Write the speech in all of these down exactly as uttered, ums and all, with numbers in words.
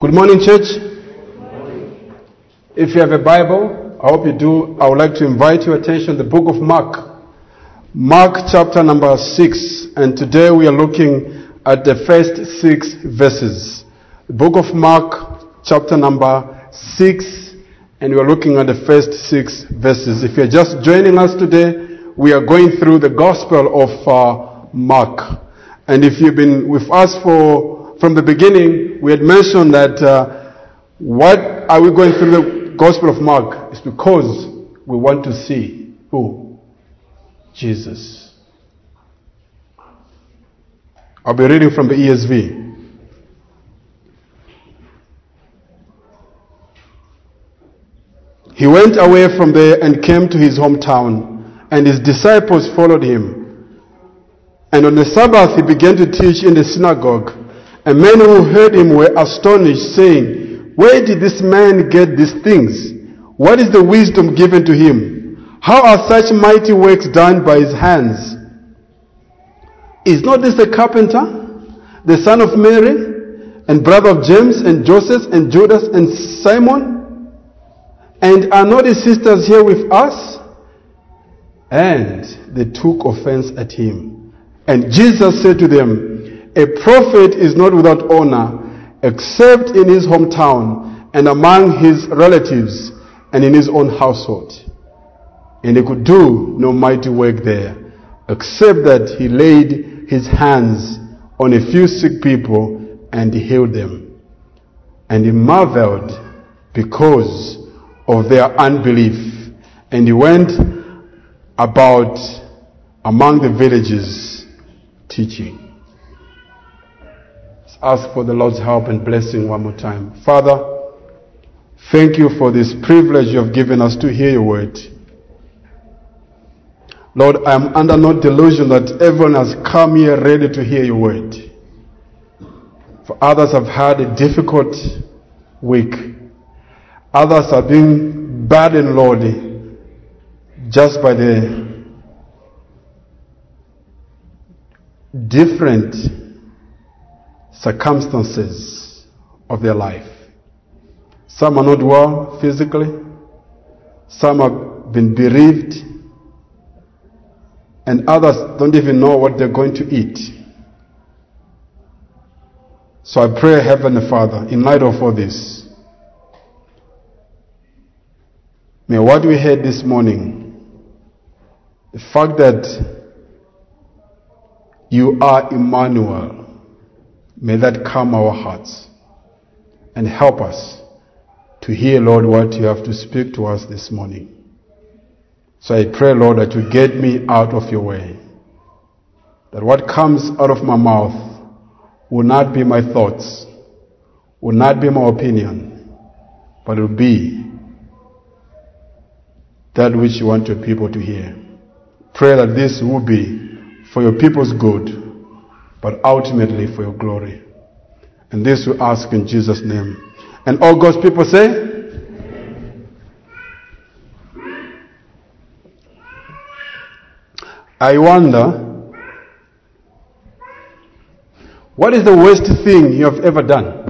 Good morning, church. If you have a Bible, I hope you do, I would like to invite your attention to the book of Mark. Mark chapter number six, and today we are looking at the first six verses. The book of Mark chapter number six, and we are looking at the first six verses. If you're just joining us today, we are going through the Gospel of uh, Mark. And if you've been with us for from the beginning, we had mentioned that uh, what are we going through the Gospel of Mark is because we want to see who? Jesus. I'll be reading from the E S V. He went away from there and came to his hometown, and his disciples followed him. And on the Sabbath he began to teach in the synagogue. And men who heard him were astonished, saying, "Where did this man get these things? What is the wisdom given to him? How are such mighty works done by his hands? Is not this the carpenter, the son of Mary, and brother of James and Joseph and Judas and Simon? And are not his sisters here with us?" And they took offense at him. And Jesus said to them, "A prophet is not without honor, except in his hometown and among his relatives and in his own household." And he could do no mighty work there, except that he laid his hands on a few sick people and he healed them. And he marveled because of their unbelief. And he went about among the villages teaching. Ask for the Lord's help and blessing one more time. Father, thank you for this privilege you have given us to hear your word. Lord, I am under no delusion that everyone has come here ready to hear your word. For others have had a difficult week. Others are being burdened, Lord, just by the different circumstances of their life. Some are not well physically. Some have been bereaved. And others don't even know what they're going to eat. So I pray, Heavenly Father, in light of all this, may what we heard this morning, the fact that you are Emmanuel, may that calm our hearts and help us to hear, Lord, what you have to speak to us this morning. So I pray, Lord, that you get me out of your way. That what comes out of my mouth will not be my thoughts, will not be my opinion, but it will be that which you want your people to hear. Pray that this will be for your people's good, but ultimately for your glory. And this we ask in Jesus' name. And all God's people say, Amen. I wonder, what is the worst thing you have ever done?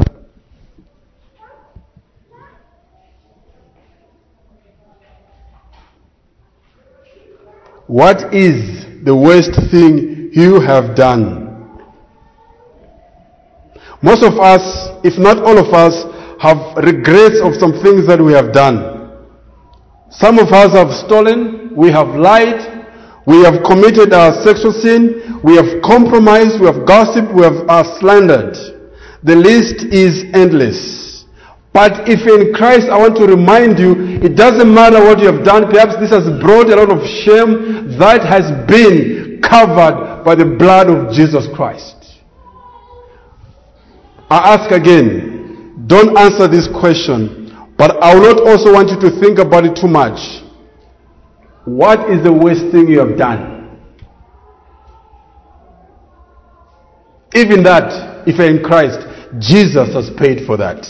What is the worst thing you have done? Most of us, if not all of us, have regrets of some things that we have done. Some of us have stolen, we have lied, we have committed a sexual sin, we have compromised, we have gossiped, we have uh, slandered. The list is endless. But if in Christ, I want to remind you, it doesn't matter what you have done. Perhaps this has brought a lot of shame that has been covered by the blood of Jesus Christ. I ask again, don't answer this question, but I will not also want you to think about it too much. What is the worst thing you have done? Even that, if you're in Christ, Jesus has paid for that.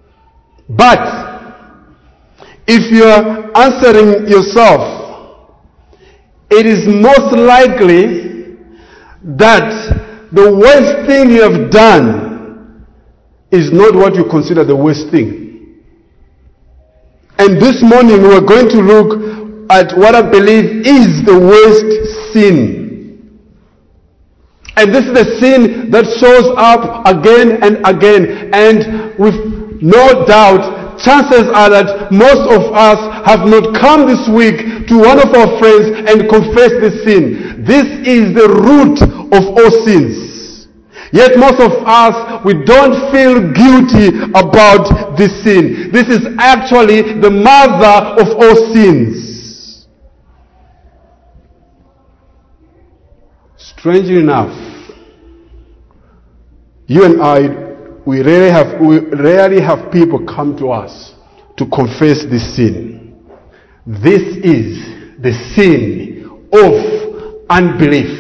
But if you're answering yourself, it is most likely that the worst thing you have done is not what you consider the worst thing. And this morning we're going to look at what I believe is the worst sin. And this is the sin that shows up again and again. And with no doubt, chances are that most of us have not come this week to one of our friends and confessed this sin. This is the root of all sins. Yet most of us, we don't feel guilty about this sin. This is actually the mother of all sins. Strangely enough, you and I, we rarely have, we rarely have people come to us to confess this sin. This is the sin of unbelief.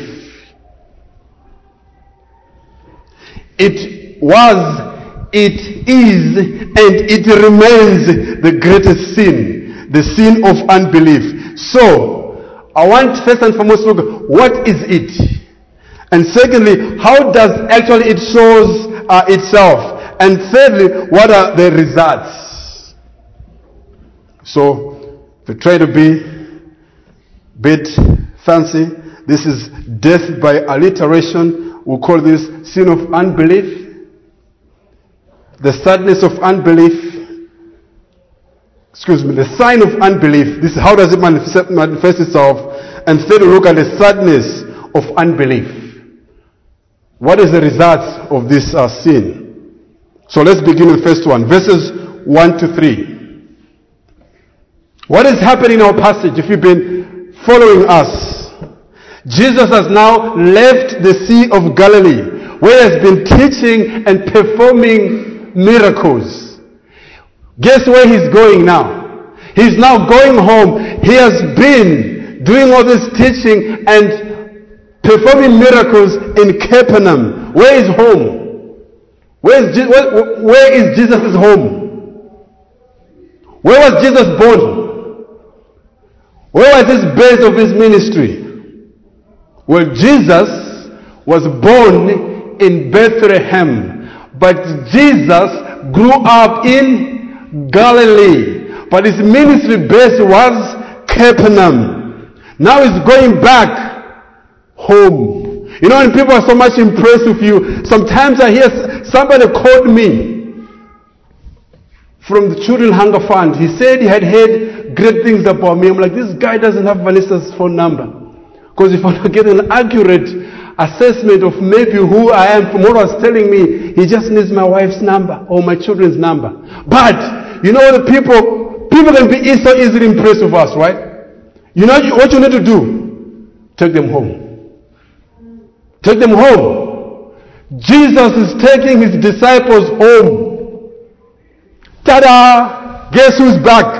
It was, it is, and it remains the greatest sin, the sin of unbelief. So, I want first and foremost to look, what is it? And secondly, how does actually it shows uh, itself? And thirdly, what are the results? So, if you try to be a bit fancy, this is death by alliteration. We call this sin of unbelief. The sadness of unbelief. Excuse me, the sign of unbelief. This is how does it manifest, manifest itself? And thirdly, look at the sadness of unbelief. What is the result of this uh, sin? So let's begin with the first one. Verses one to three. What is happening in our passage? If you've been following us, Jesus has now left the Sea of Galilee, where he has been teaching and performing miracles. Guess where he's going now? He's now going home. He has been doing all this teaching and performing miracles in Capernaum. Where is home? Where is, Je- where, where is Jesus' home? Where was Jesus born? Where was his base of his ministry? Well, Jesus was born in Bethlehem, but Jesus grew up in Galilee, but his ministry base was Capernaum. Now he's going back home. You know, when people are so much impressed with you, sometimes I hear somebody called me from the Children Hunger Fund. He said he had heard great things about me. I'm like, this guy doesn't have Vanessa's phone number. Because if I want to get an accurate assessment of maybe who I am, from what I was telling me, he just needs my wife's number or my children's number. But, you know, the people, people can be so easily impressed with us, right? You know what you need to do? Take them home. Take them home. Jesus is taking his disciples home. Ta-da! Guess who's back?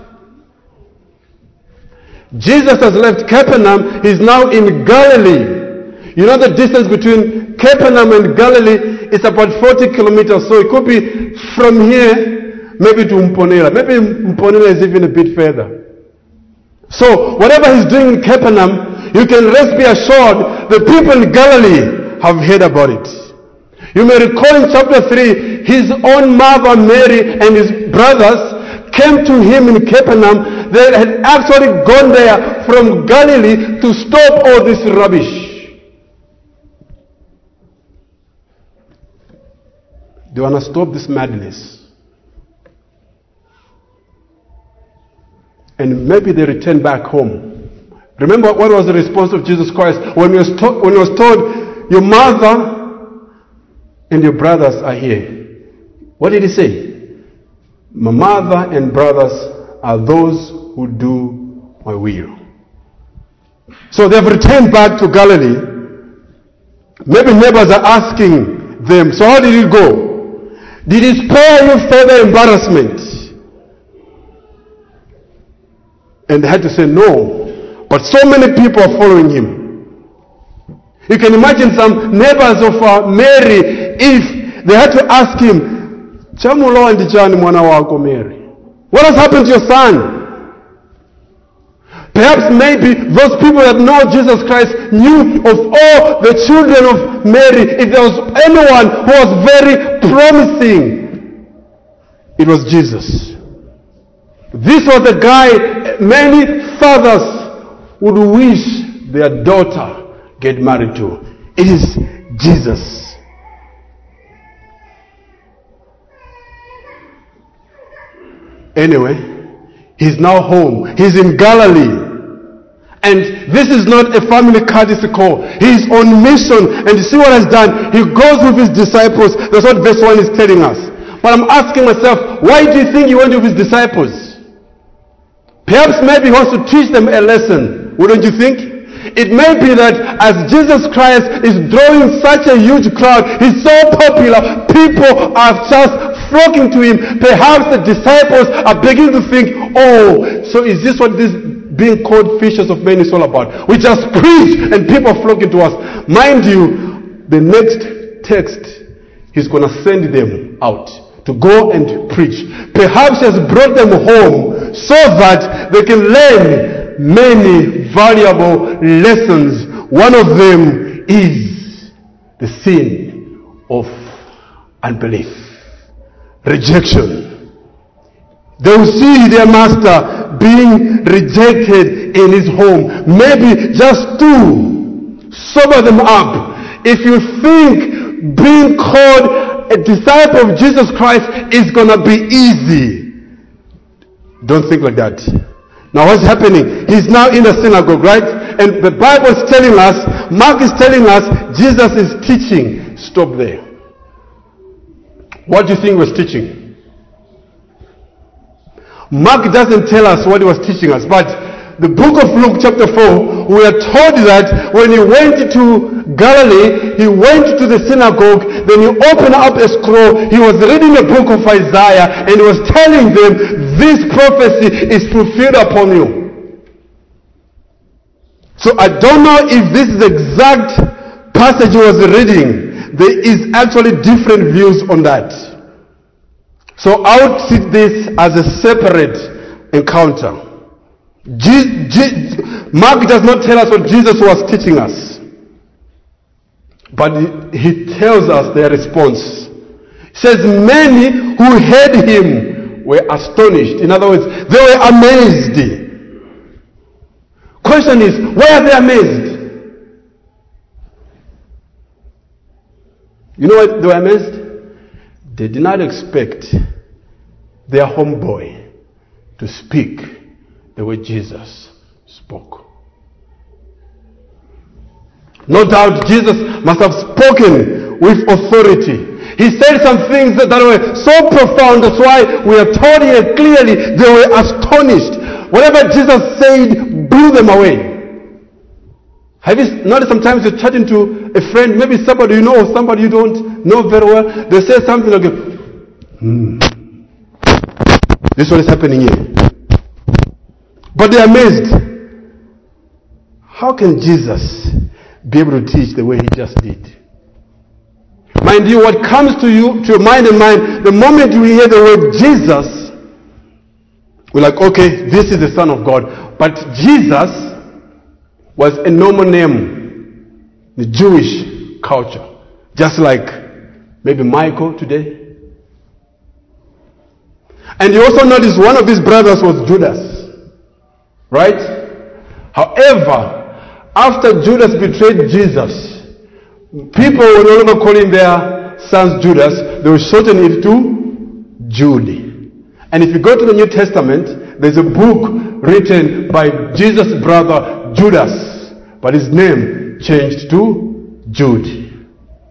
Jesus has left Capernaum. He's now in Galilee. You know the distance between Capernaum and Galilee is about forty kilometers. So it could be from here maybe to Mponela. Maybe Mponela is even a bit further. So whatever he's doing in Capernaum, you can rest be assured the people in Galilee have heard about it. You may recall in chapter three, his own mother Mary and his brothers came to him in Capernaum. They had actually gone there from Galilee to stop all this rubbish. They want to stop this madness. And maybe they return back home. Remember what was the response of Jesus Christ when he was, to- when he was told, your mother and your brothers are here. What did he say? My mother and brothers are those who do my will. So they've returned back to Galilee. Maybe neighbors are asking them, so how did it go? Did it spare you further embarrassment? And they had to say no. But so many people are following him. You can imagine some neighbors of uh, Mary, if they had to ask him, Chamulo and Mwana wako Mary, what has happened to your son? Perhaps maybe those people that know Jesus Christ knew of all the children of Mary. If there was anyone who was very promising, it was Jesus. This was the guy many fathers would wish their daughter get married to. It is Jesus. Anyway, he's now home. He's in Galilee. And this is not a family courtesy call. He's on mission. And you see what he's done? He goes with his disciples. That's what verse one is telling us. But I'm asking myself, why do you think he went with his disciples? Perhaps maybe he wants to teach them a lesson. Wouldn't you think? It may be that as Jesus Christ is drawing such a huge crowd, he's so popular, people are just flocking to him. Perhaps the disciples are beginning to think, oh, so is this what this being called fishers of men is all about? We just preach and people are flocking to us. Mind you, the next text, he's going to send them out to go and preach. Perhaps he has brought them home so that they can learn many valuable lessons. One of them is the sin of unbelief, rejection. They will see their master being rejected in his home. Maybe just to sober them up. If you think being called a disciple of Jesus Christ is going to be easy, don't think like that. Now what's happening? He's now in the synagogue, right? And the Bible is telling us, Mark is telling us, Jesus is teaching. Stop there. What do you think he was teaching? Mark doesn't tell us what he was teaching us, but the book of Luke chapter four, we are told that when he went to Galilee, he went to the synagogue, then he opened up a scroll, he was reading the book of Isaiah, and he was telling them, this prophecy is fulfilled upon you. So I don't know if this is the exact passage he was reading. There is actually different views on that. So I would see this as a separate encounter. Je- Je- Mark does not tell us what Jesus was teaching us, but he tells us their response. He says many who heard him were astonished. In other words, they were amazed. Question is, why are they amazed? You know what they were amazed? They did not expect their homeboy to speak the way Jesus spoke. No doubt Jesus must have spoken with authority. He said some things that were so profound, that's why we are told here clearly they were astonished. Whatever Jesus said blew them away. Have you noticed sometimes you're chatting to a friend, maybe somebody you know or somebody you don't know very well, they say something like, hmm, this is what is happening here. But they're amazed. How can Jesus be able to teach the way he just did? Mind you, what comes to you, to your mind and mind, the moment you hear the word Jesus, we're like, okay, this is the Son of God. But Jesus was a normal name in the Jewish culture. Just like maybe Michael today. And you also notice one of his brothers was Judas. Right? However, after Judas betrayed Jesus, people were no longer calling their sons Judas. They were shortening it to Jude. And if you go to the New Testament, there's a book written by Jesus' brother Judas, but his name changed to Jude.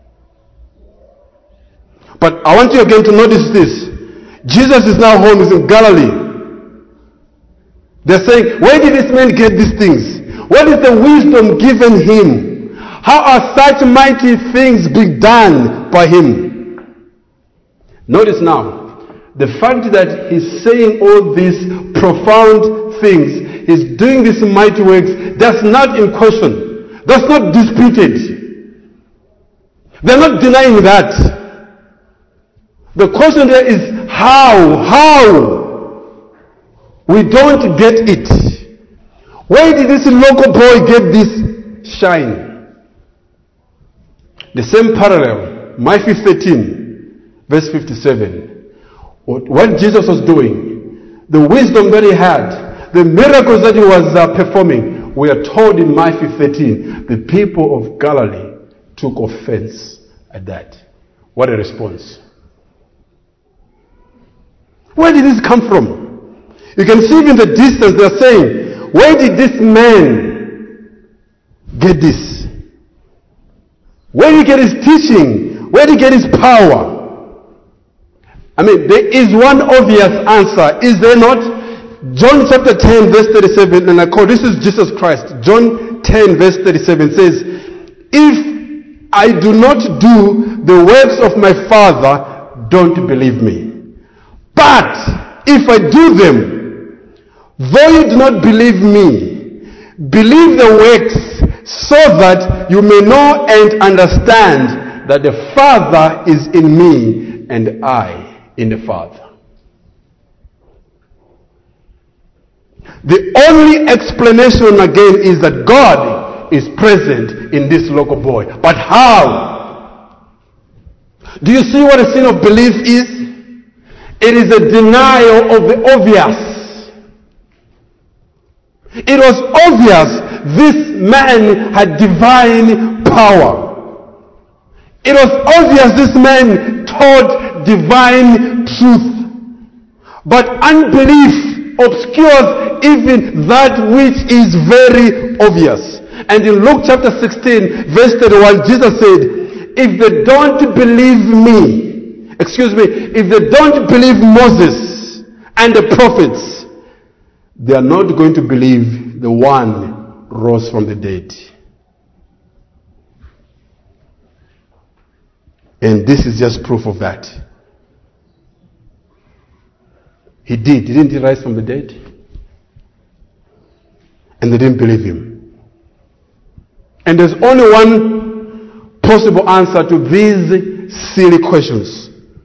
But I want you again to notice this. Jesus is now home, he's in Galilee. They're saying, where did this man get these things? What is the wisdom given him? How are such mighty things being done by him? Notice now, the fact that he's saying all these profound things, he's doing these mighty works, that's not in question. That's not disputed. They're not denying that. The question there is how? How? We don't get it. Where did this local boy get this shine? The same parallel, Matthew thirteen, verse fifty-seven. What Jesus was doing, the wisdom that he had, the miracles that he was uh, performing, we are told in Matthew thirteen, the people of Galilee took offense at that. What a response. Where did this come from? You can see in the distance they are saying, where did this man get this? Where did he get his teaching? Where did he get his power? I mean, there is one obvious answer, is there not? John chapter ten, verse thirty-seven, and I call this is Jesus Christ. John ten, verse thirty-seven says, if I do not do the works of my Father, don't believe me. But if I do them, though you do not believe me, believe the works, so that you may know and understand that the Father is in me and I in the Father. The only explanation again is that God is present in this local boy. But how? Do you see what a sin of belief is? It is a denial of the obvious. It was obvious this man had divine power. It was obvious this man taught divine truth. But unbelief obscures even that which is very obvious. And in Luke chapter sixteen, verse thirty-one, Jesus said, if they don't believe me, excuse me, if they don't believe Moses and the prophets, they are not going to believe the one rose from the dead. And this is just proof of that. He did. Didn't he rise from the dead? And they didn't believe him. And there's only one possible answer to these silly questions.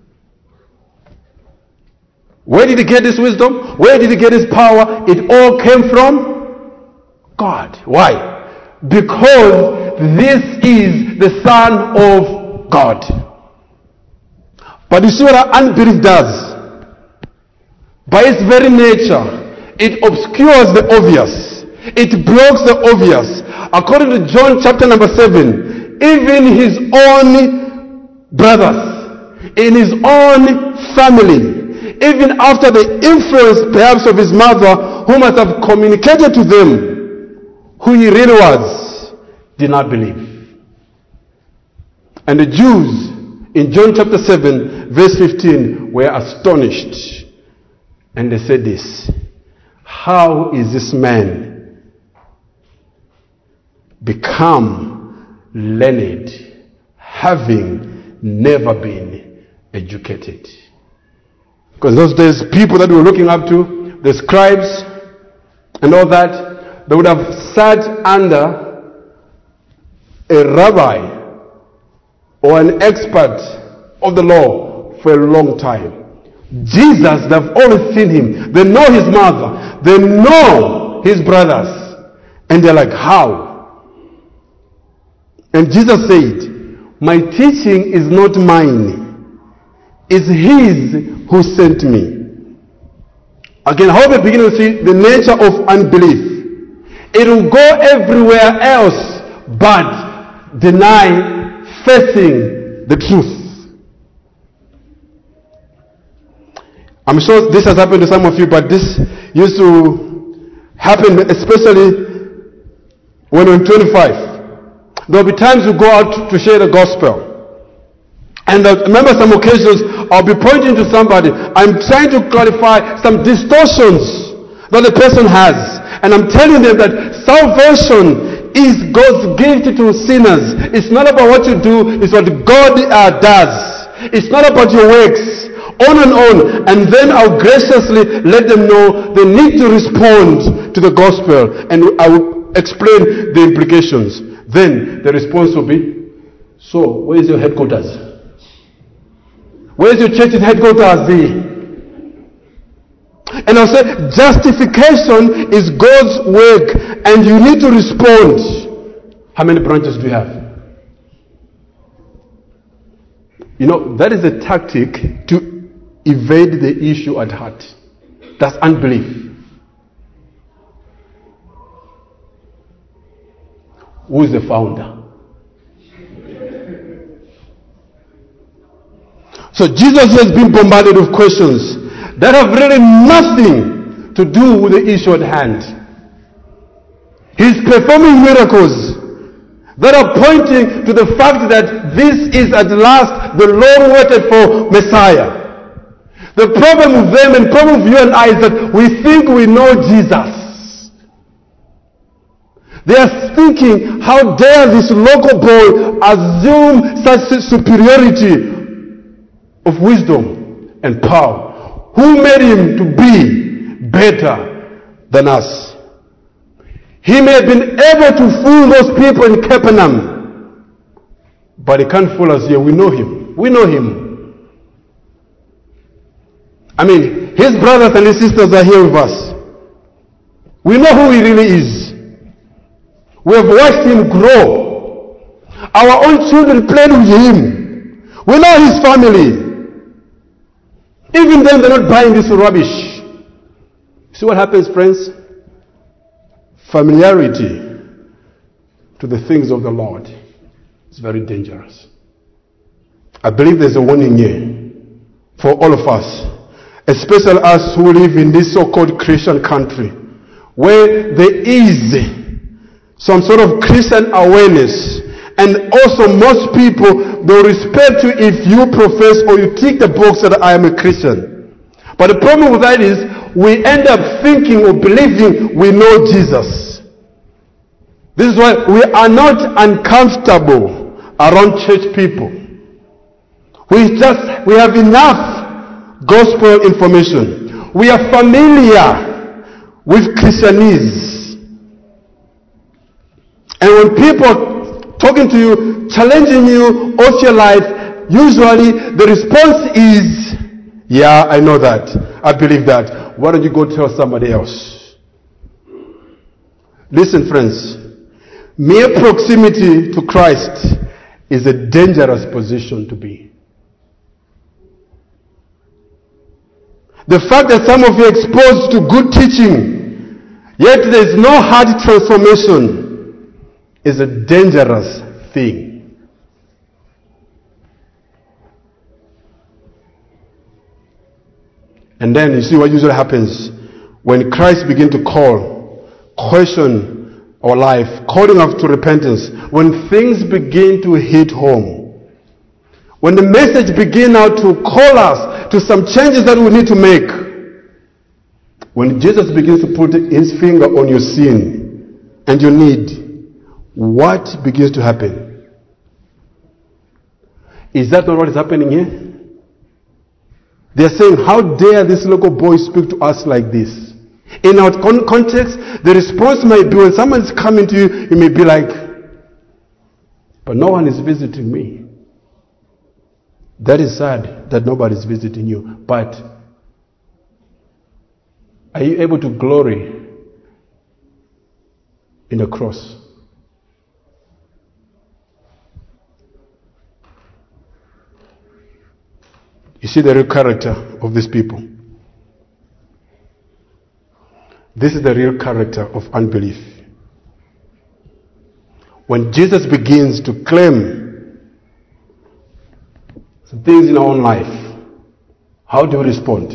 Where did he get this wisdom? Where did he get his power? It all came from God. Why? Because this is the Son of God. But you see what our unbelief does? By its very nature, it obscures the obvious. It blocks the obvious. According to John chapter number seven, even his own brothers, in his own family, even after the influence perhaps of his mother, who must have communicated to them who he really was, did not believe. And the Jews in John chapter seven, verse fifteen, were astonished. And they said this, how is this man become learned, having never been educated? Because in those days, people that we were looking up to, the scribes and all that, they would have sat under a rabbi or an expert of the law for a long time. Jesus, they've always seen him. They know his mother. They know his brothers. And they're like, how? And Jesus said, my teaching is not mine. It's his who sent me. Again, how we begin to see the nature of unbelief. It will go everywhere else but deny facing the truth. I'm sure this has happened to some of you, but this used to happen especially when we're twenty-five. There will be times we go out to share the gospel. And I remember some occasions I'll be pointing to somebody. I'm trying to clarify some distortions that the person has. And I'm telling them that salvation is God's gift to sinners. It's not about what you do, it's what God uh, does. It's not about your works. On and on. And then I'll graciously let them know they need to respond to the gospel. And I will explain the implications. Then the response will be, so where is your headquarters? Where is your church's headquarters? The And I'll say justification is God's work and you need to respond. How many branches do you have? You know, that is a tactic to evade the issue at heart. That's unbelief. Who is the founder? So Jesus has been bombarded with questions that have really nothing to do with the issue at hand. He's performing miracles that are pointing to the fact that this is at last the long waited for Messiah. The problem with them and problem with you and I is that we think we know Jesus. They are thinking, how dare this local boy assume such superiority of wisdom and power? Who made him to be better than us? He may have been able to fool those people in Capernaum, but he can't fool us here. We know him. We know him. I mean, his brothers and his sisters are here with us. We know who he really is. We have watched him grow. Our own children played with him. We know his family. Even then, they're not buying this rubbish. See what happens, friends? Familiarity to the things of the Lord is very dangerous. I believe there's a warning here for all of us, especially us who live in this so-called Christian country, where there is some sort of Christian awareness. And also most people, they'll respect you if you profess or you tick the box that I am a Christian. But the problem with that is we end up thinking or believing we know Jesus. This is why we are not uncomfortable around church people. We just, we have enough gospel information. We are familiar with Christianese. And when people talking to you, challenging you off your life, usually the response is, yeah, I know that. I believe that. Why don't you go tell somebody else? Listen, friends. Mere proximity to Christ is a dangerous position to be. The fact that some of you are exposed to good teaching, yet there is no heart transformation, is a dangerous thing. And then you see what usually happens when Christ begins to call, question our life, calling us to repentance, when things begin to hit home, when the message begins now to call us to some changes that we need to make, when Jesus begins to put his finger on your sin and your need, what begins to happen? Is that not what is happening here? They are saying, how dare this local boy speak to us like this? In our con- context, the response might be when someone is coming to you, you may be like, but no one is visiting me. That is sad that nobody is visiting you. But are you able to glory in the cross? You see the real character of these people. This is the real character of unbelief. When Jesus begins to claim some things in our own life, how do we respond?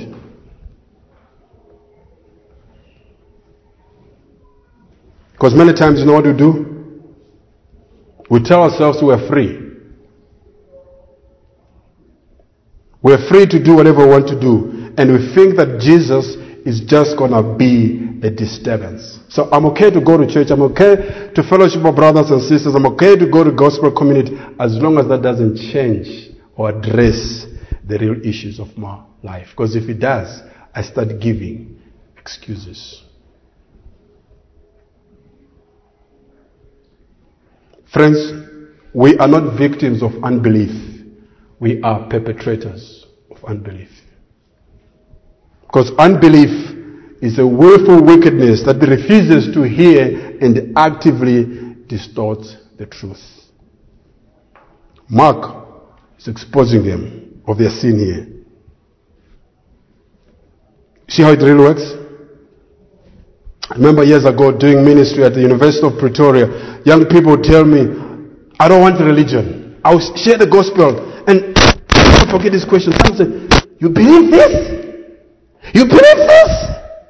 Because many times, you know what we do? We tell ourselves we are free. We're free to do whatever we want to do. And we think that Jesus is just going to be a disturbance. So I'm okay to go to church. I'm okay to fellowship with brothers and sisters. I'm okay to go to gospel community as long as that doesn't change or address the real issues of my life. Because if it does, I start giving excuses. Friends, we are not victims of unbelief. We are perpetrators of unbelief. Because unbelief is a willful wickedness that refuses to hear and actively distorts the truth. Mark is exposing them of their sin here. See how it really works? I remember years ago doing ministry at the University of Pretoria, young people would tell me, I don't want religion. I'll share the gospel. And I forget this question. Someone say, you believe this? You believe this?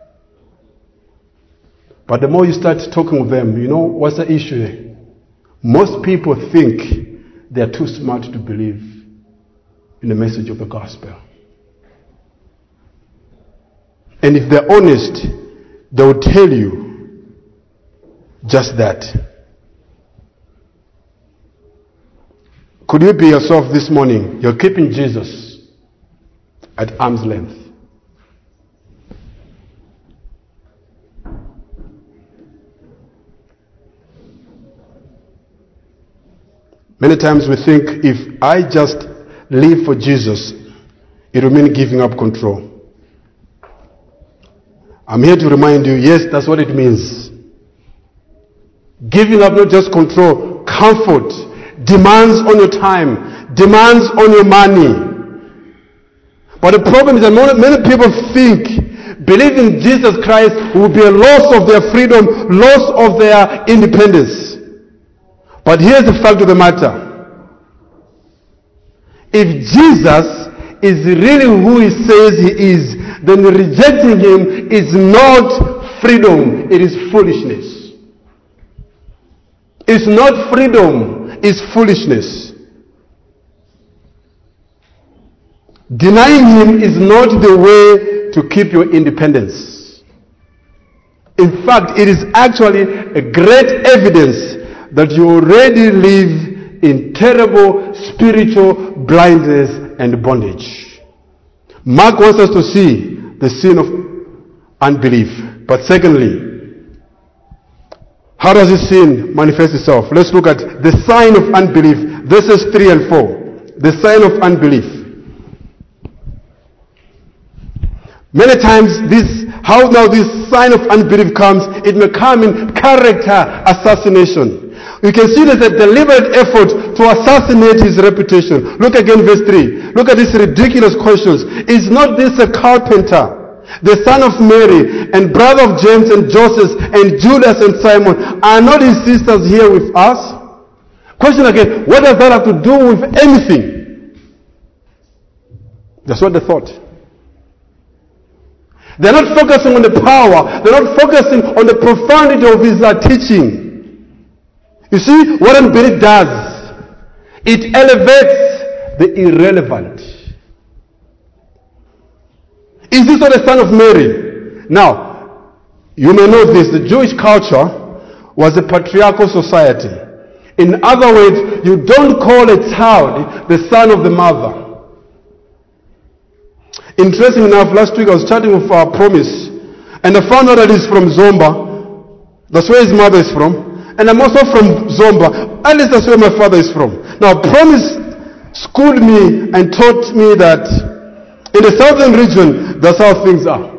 But the more you start talking with them, you know what's the issue? Most people think they're too smart to believe in the message of the gospel. And if they're honest, they will tell you just that. Could you be yourself this morning? You're keeping Jesus at arm's length. Many times we think if I just live for Jesus, it will mean giving up control. I'm here to remind you, yes, that's what it means. Giving up not just control, comfort, demands on your time, demands on your money. But the problem is that many people think believing Jesus Christ will be a loss of their freedom, loss of their independence. But here's the fact of the matter. If Jesus is really who he says he is, then rejecting him is not freedom, it is foolishness. It's not freedom, it's foolishness. Denying him is not the way to keep your independence. In fact, it is actually a great evidence that you already live in terrible spiritual blindness and bondage. Mark wants us to see the sin of unbelief. But secondly, how does this sin manifest itself? Let's look at the sign of unbelief. Verses three and four. The sign of unbelief. Many times this, how now this sign of unbelief comes, it may come in character assassination. You can see there's a deliberate effort to assassinate his reputation. Look again verse three. Look at these ridiculous questions. Is not this a carpenter, the son of Mary, and brother of James and Joseph and Judas and Simon? Are not his sisters here with us? Question again, what does that have to do with anything? That's what they thought. They're not focusing on the power. They're not focusing on the profundity of his uh, teaching. You see, what unbelief does, it elevates the irrelevant. Is this not the son of Mary? Now, you may know this, the Jewish culture was a patriarchal society. In other words, you don't call a child the son of the mother. Interesting enough, last week I was chatting with our Promise, and I found out that he's from Zomba. That's where his mother is from. And I'm also from Zomba. At least that's where my father is from. Now, Promise schooled me and taught me that in the southern region, that's how things are.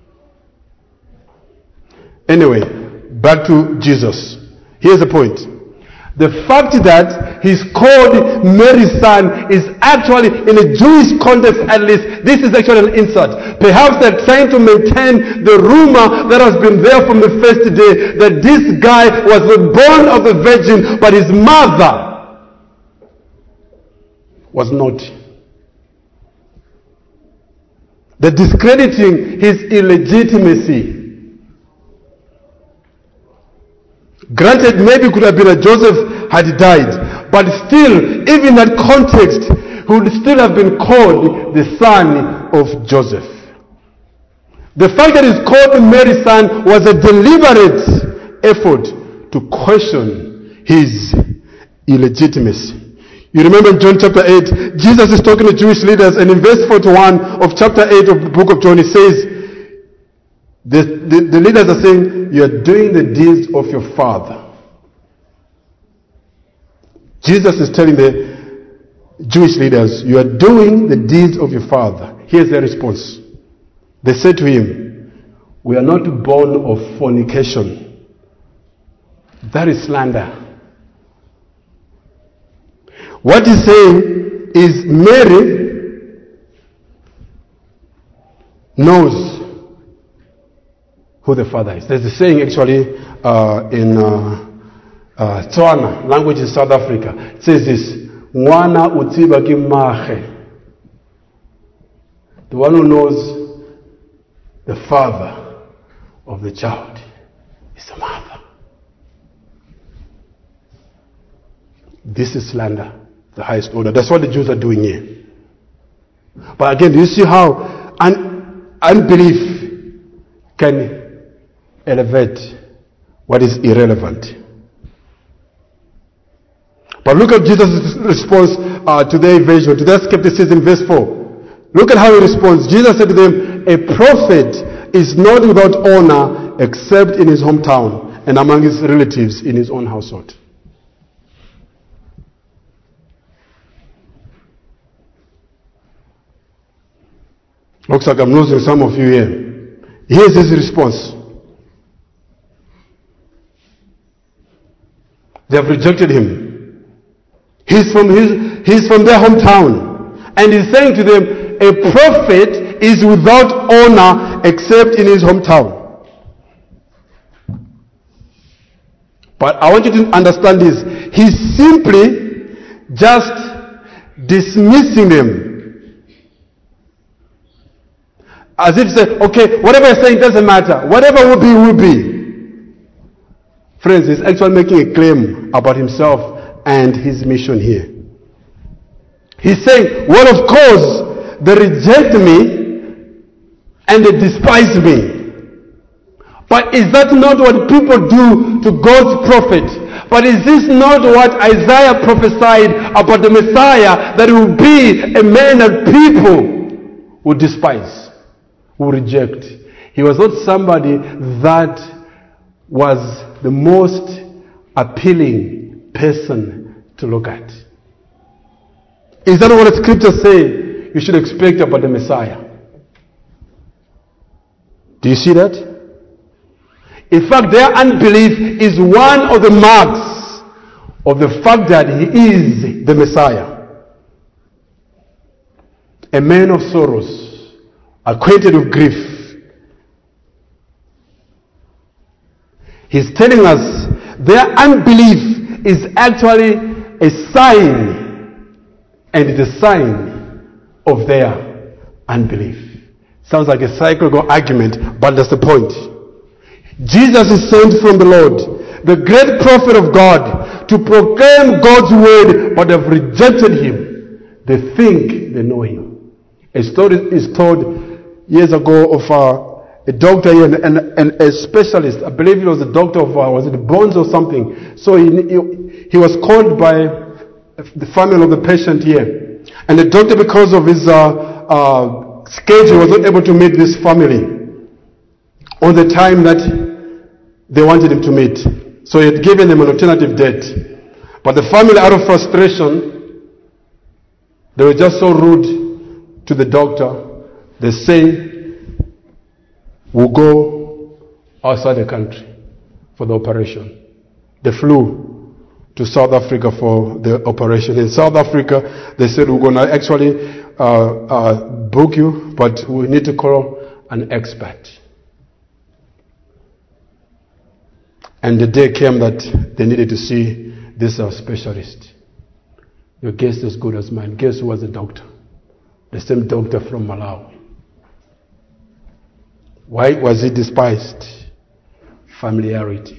Anyway, back to Jesus. Here's the point. The fact that he's called Mary's son is actually, in a Jewish context at least, this is actually an insult. Perhaps they're trying to maintain the rumor that has been there from the first day, that this guy was born of a virgin, but his mother was not. They're discrediting his illegitimacy. Granted, maybe it could have been that Joseph had died, but still, even in that context, he would still have been called the son of Joseph. The fact that he's called Mary's son was a deliberate effort to question his illegitimacy. You remember in John chapter eight, Jesus is talking to Jewish leaders, and in verse forty-one of chapter eight of the book of John, he says, The, the, the leaders are saying, you are doing the deeds of your father. Jesus is telling the Jewish leaders, you are doing the deeds of your father. Here's their response. They said to him, We are not born of fornication. That is slander. What he's saying is Mary knows who the Father is. There's a saying actually uh, in uh, uh, Tswana, language in South Africa. It says this, Mwana utiba ki mahe. The one who knows the father of the child is the mother. This is slander, the highest order. That's what the Jews are doing here. But again, do you see how un- unbelief can elevate what is irrelevant? But look at Jesus' response uh, to their evasion, to their skepticism, verse four. Look at how he responds. Jesus said to them, a prophet is not without honor except in his hometown and among his relatives in his own household. Looks like I'm losing some of you here. Here's his response. They have rejected him. He's from his, he's from their hometown. And he's saying to them, a prophet is without honor except in his hometown. But I want you to understand this. He's simply just dismissing them. As if to say, okay, whatever I'm saying doesn't matter. Whatever will be, will be. Friends, he's actually making a claim about himself and his mission here. He's saying, well, of course, they reject me and they despise me. But is that not what people do to God's prophet? But is this not what Isaiah prophesied about the Messiah, that it will be a man that people would despise, would reject? He was not somebody that was the most appealing person to look at. Is that what the scriptures say you should expect about the Messiah? Do you see that? In fact, their unbelief is one of the marks of the fact that he is the Messiah. A man of sorrows, acquainted with grief. He's telling us their unbelief is actually a sign, and it's a sign of their unbelief. Sounds like a cyclical argument, but that's the point. Jesus is sent from the Lord, the great prophet of God, to proclaim God's word, but have rejected him. They think they know him. A story is told years ago of uh, a doctor and, and, and a specialist. I believe he was a doctor of, uh, was it bones or something? So he, he, he was called by the family of the patient here. And the doctor, because of his uh, uh, schedule, was not able to meet this family on the time that they wanted him to meet. So he had given them an alternative date. But the family, out of frustration, they were just so rude to the doctor. They say, we'll go outside the country for the operation. They flew to South Africa for the operation. In South Africa, they said, we're going to actually uh, uh, book you, but we need to call an expert. And the day came that they needed to see this uh, specialist. Your guess is as good as mine. Guess who was the doctor? The same doctor from Malawi. Why was he despised? Familiarity.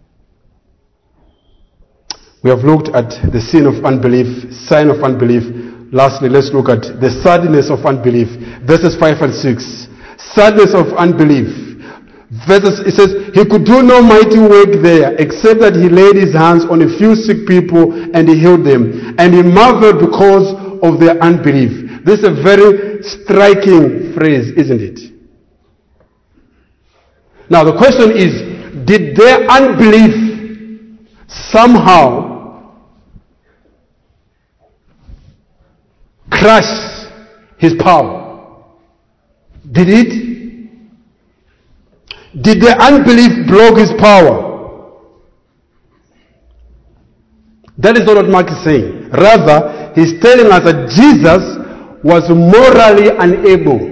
We have looked at the sin of unbelief, sign of unbelief. Lastly, let's look at the sadness of unbelief. Verses five and six. Sadness of unbelief. Verses, it says, he could do no mighty work there, except that he laid his hands on a few sick people and he healed them. And he marveled because of their unbelief. This is a very striking phrase, isn't it? Now the question is, did their unbelief somehow crush his power? Did it? Did the unbelief block his power? That is not what Mark is saying. Rather, he's telling us that Jesus was morally unable.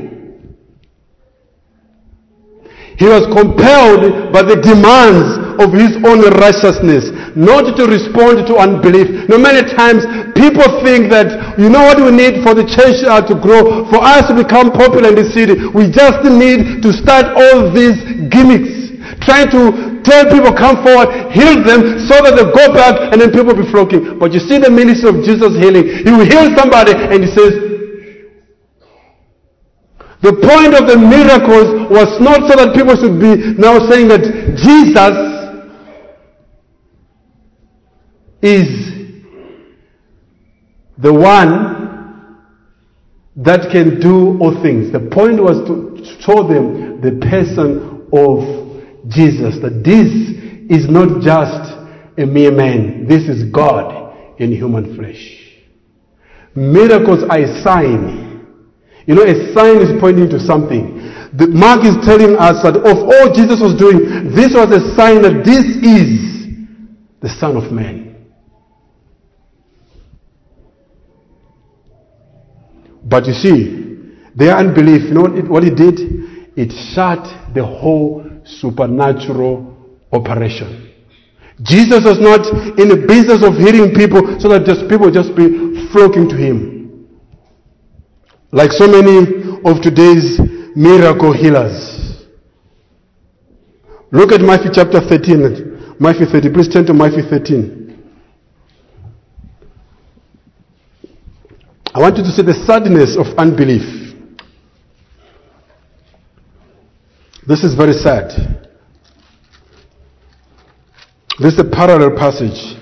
He was compelled by the demands of his own righteousness, not to respond to unbelief. No, many times people think that, you know what we need for the church uh, to grow, for us to become popular in the city, we just need to start all these gimmicks, trying to tell people come forward, heal them, so that they go back and then people will be flocking. But you see the ministry of Jesus healing. He will heal somebody and he says, the point of the miracles was not so that people should be now saying that Jesus is the one that can do all things. The point was to show them the person of Jesus, that this is not just a mere man. This is God in human flesh. Miracles are a sign. You know, a sign is pointing to something. The Mark is telling us that of all Jesus was doing, this was a sign that this is the Son of Man. But you see, their unbelief, you know what it, what it did? It shut the whole supernatural operation. Jesus was not in the business of healing people so that just people just be flocking to him. Like so many of today's miracle healers. Look at Matthew chapter thirteen. Matthew thirteen. Please turn to Matthew thirteen. I want you to see the sadness of unbelief. This is very sad. This is a parallel passage.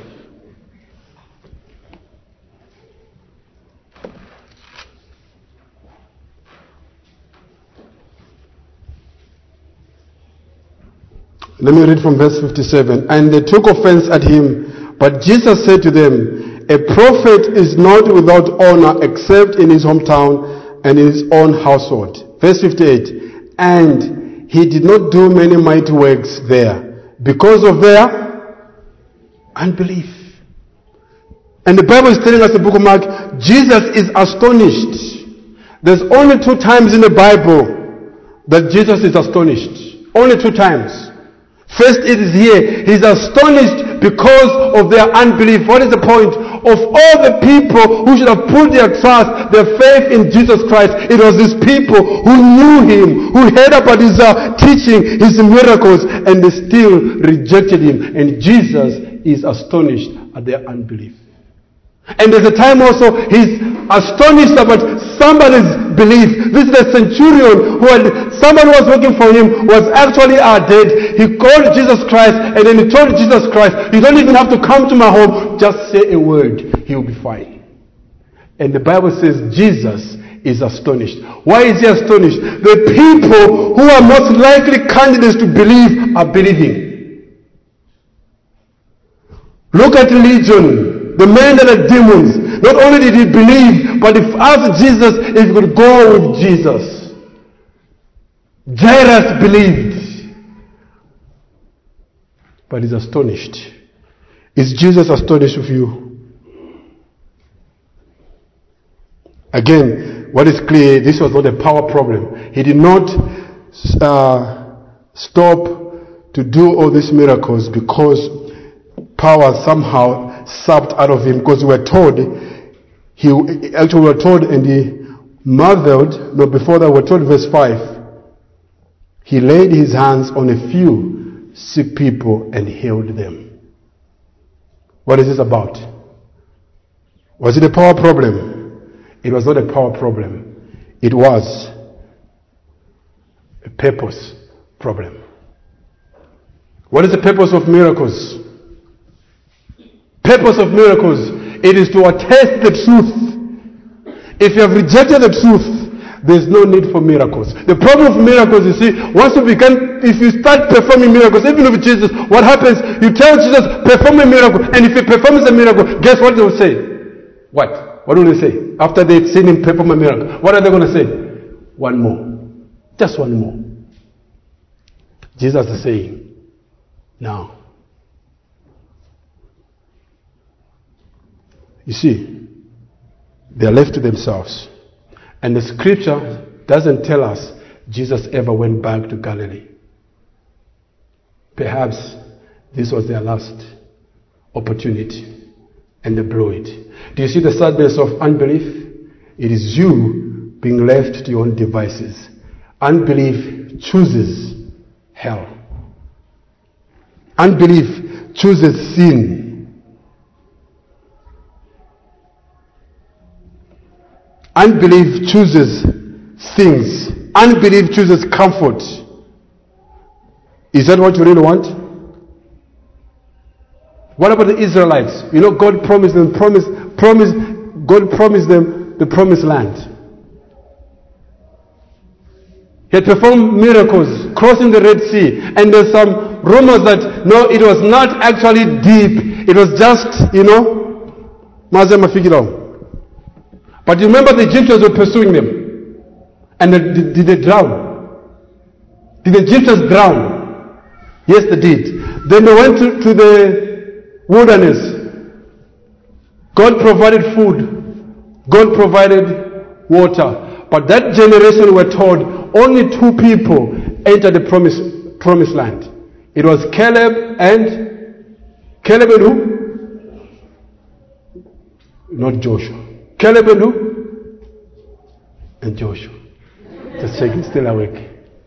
Let me read from verse fifty-seven. And they took offense at him, but Jesus said to them, a prophet is not without honor except in his hometown and in his own household. Verse fifty-eight. And he did not do many mighty works there because of their unbelief. And the Bible is telling us in the book of Mark, Jesus is astonished. There's only two times in the Bible that Jesus is astonished. Only two times. First, it is here. He's astonished because of their unbelief. What is the point? Of all the people who should have put their trust, their faith in Jesus Christ, it was these people who knew him, who heard about his uh, teaching, his miracles, and they still rejected him. And Jesus is astonished at their unbelief. And there's a time also he's astonished about somebody's belief. This is the centurion who had, somebody who was working for him was actually uh, dead. He called Jesus Christ and then he told Jesus Christ, you don't even have to come to my home, just say a word, he'll be fine. And the Bible says Jesus is astonished. Why is he astonished? The people who are most likely candidates to believe are believing. Look at Legion. The man that had demons, not only did he believe, but he asked Jesus if he could go with Jesus. Jairus believed. But he's astonished. Is Jesus astonished with you? Again, what is clear, this was not a power problem. He did not uh, stop to do all these miracles because power somehow sapped out of him, because we were told, he actually we were told, and he marveled, no, before that we were told, verse five, he laid his hands on a few sick people and healed them. What is this about? Was it a power problem? It was not a power problem. It was a purpose problem. What is the purpose of miracles? Purpose of miracles, it is to attest the truth. If you have rejected the truth, there is no need for miracles. The problem of miracles, you see, once you begin, if you start performing miracles, even with Jesus, what happens? You tell Jesus, perform a miracle, and if he performs a miracle, guess what they will say? What? What will they say? After they've seen him perform a miracle, what are they going to say? One more. Just one more. Jesus is saying, now. You see, they are left to themselves. And the scripture doesn't tell us Jesus ever went back to Galilee. Perhaps this was their last opportunity and they blew it. Do you see the sadness of unbelief? It is you being left to your own devices. Unbelief chooses hell. Unbelief chooses sin. Unbelief chooses things. Unbelief chooses comfort. Is that what you really want? What about the Israelites? You know, God promised them, promised, promised, God promised them the promised land. He had performed miracles, crossing the Red Sea, and there's some rumors that no, it was not actually deep. It was just, you know, but you remember the Egyptians were pursuing them, and they, did, did they drown? Did the Egyptians drown? Yes, they did. Then they went to, to the wilderness. God provided food. God provided water. But that generation were told only two people entered the promised, promised land. It was Caleb and Caleb and who? Not Joshua. Caleb and who? And Joshua. Just checking, still awake.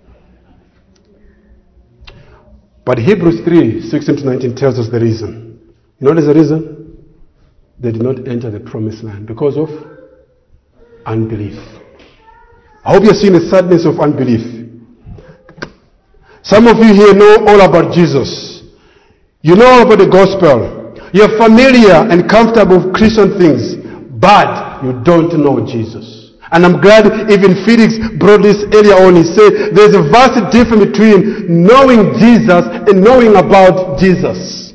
But Hebrews three, sixteen to nineteen tells us the reason. You know what is the reason? They did not enter the promised land because of unbelief. I hope you're seeing the sadness of unbelief. Some of you here know all about Jesus. You know all about the gospel. You're familiar and comfortable with Christian things, but you don't know Jesus. And I'm glad even Felix brought this earlier on. He said there's a vast difference between knowing Jesus and knowing about Jesus.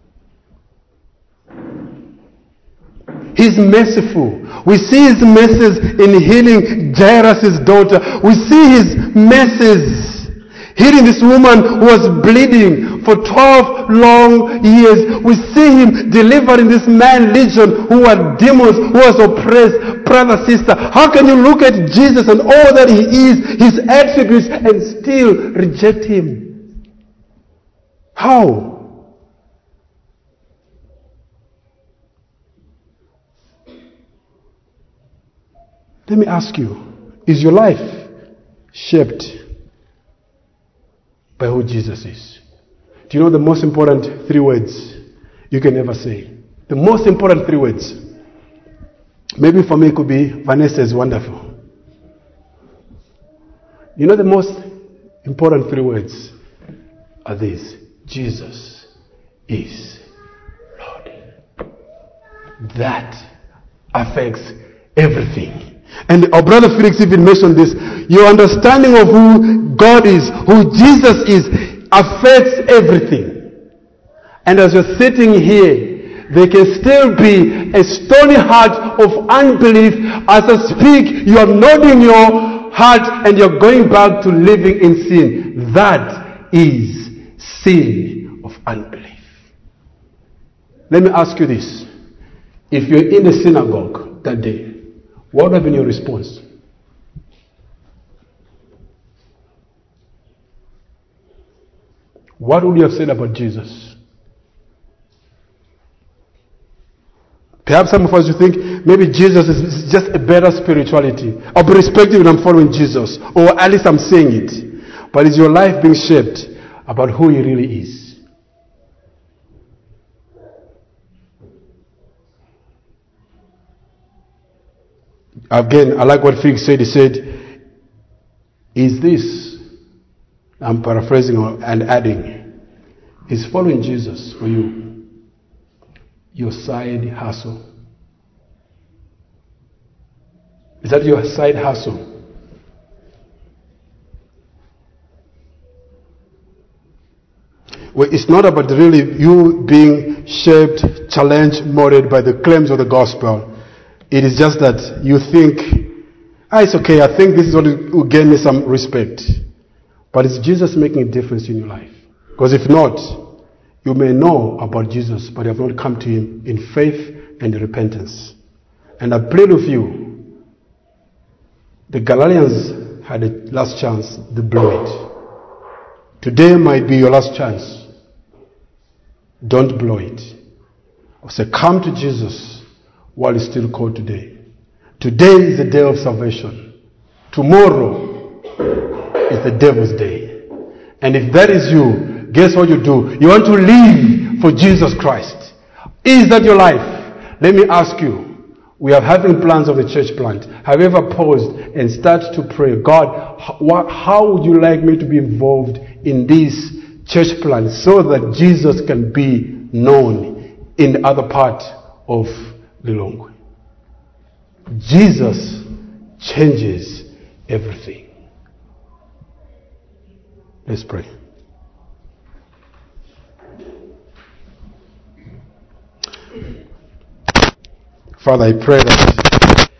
He's merciful. We see his mercies in healing Jairus' daughter. We see his mercies healing this woman who was bleeding for twelve long years. We see him delivering this man Legion who had demons, who was oppressed. Brother, sister, how can you look at Jesus and all that he is, his attributes, and still reject him? How? Let me ask you, is your life shaped by who Jesus is? Do you know the most important three words you can ever say? The most important three words. Maybe for me it could be, Vanessa is wonderful. You know the most important three words are these. Jesus is Lord. That affects everything. And our brother Felix even mentioned this. Your understanding of who God is, who Jesus is, affects everything. And as you're sitting here, there can still be a stony heart of unbelief. As I speak, you're nodding your heart and you're going back to living in sin. That is sin of unbelief. Let me ask you this. If you're in the synagogue that day, what would have been your response? What would you have said about Jesus? Perhaps some of us would think maybe Jesus is just a better spirituality. I'll be respected when I'm following Jesus, or at least I'm saying it. But is your life being shaped about who he really is? Again, I like what Felix said. He said, is this, I'm paraphrasing and adding, is following Jesus for you your side hustle? Is that your side hustle? Well, it's not about really you being shaped, challenged, molded by the claims of the gospel. It is just that you think, ah, it's okay, I think this is what will gain me some respect. But is Jesus making a difference in your life? Because if not, you may know about Jesus, but you have not come to him in faith and repentance. And I plead with you, the Galatians had a last chance, they blew it. Today might be your last chance. Don't blow it. I say, come to Jesus while it's still called today. Today is the day of salvation. Tomorrow is the devil's day. And if that is you, guess what you do? You want to live for Jesus Christ. Is that your life? Let me ask you. We are having plans of a church plant. Have you ever paused and started to pray, God, how would you like me to be involved in this church plant so that Jesus can be known in the other part of Lilongwe? Jesus changes everything. Let's pray. Father, I pray that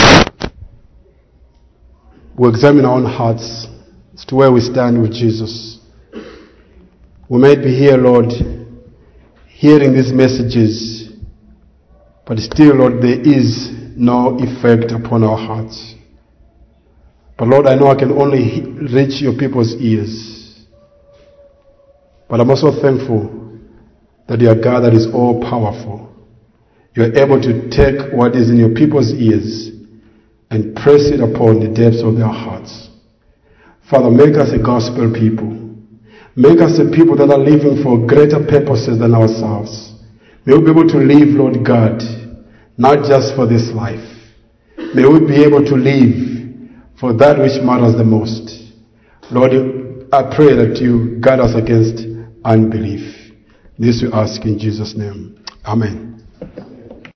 we examine our own hearts as to where we stand with Jesus. We might be here, Lord, hearing these messages, but still, Lord, there is no effect upon our hearts. But Lord, I know I can only reach your people's ears. But I'm also thankful that you are God that is all powerful. You are able to take what is in your people's ears and press it upon the depths of their hearts. Father, make us a gospel people. Make us a people that are living for greater purposes than ourselves. May we be able to live, Lord God, not just for this life. May we be able to live for that which matters the most. Lord, I pray that you guide us against unbelief. This we ask in Jesus' name. Amen.